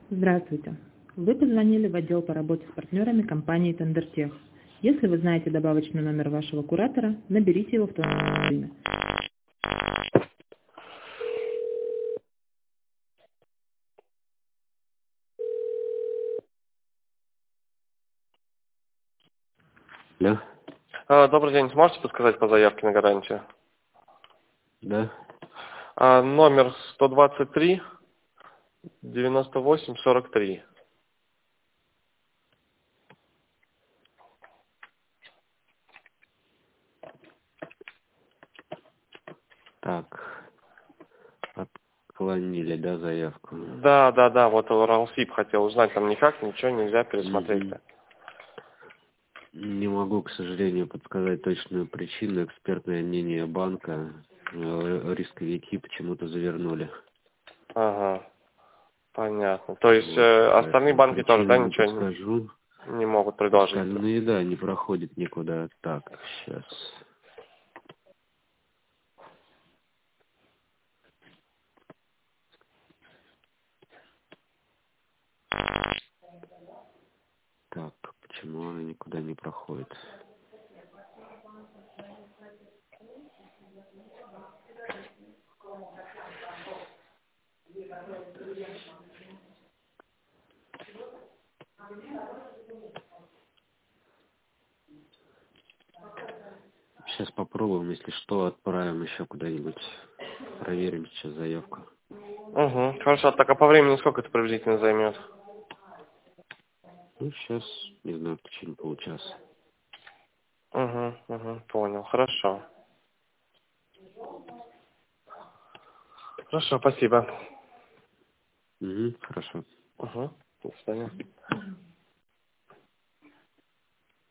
Здравствуйте. Вы позвонили в отдел по работе с партнерами компании Тендертех. Если вы знаете добавочный номер вашего куратора, наберите его в том время. Да, Добрый день. Сможете подсказать по заявке на гарантию? да. Номер 123 98 43. Так, отклонили, да, заявку? Да. Вот Уралсиб хотел узнать, там никак ничего нельзя пересмотреть. Мгм. Не могу, к сожалению, подсказать точную причину. Экспертное мнение банка. Рисковики почему-то завернули. Ага, понятно. То есть Вот, остальные поэтому банки тоже, причину да, не ничего подскажу. не могут предложить? Остальные, да, не проходят никуда. Так, сейчас. Так, почему она никуда не проходит? Сейчас попробуем, если что, отправим еще куда-нибудь. Проверим сейчас заявку. Угу, хорошо. Так, а по времени сколько это приблизительно займет? Ну, сейчас, не знаю, в течение получаса. Угу, понял. Хорошо. Хорошо, спасибо. Угу, хорошо. Угу.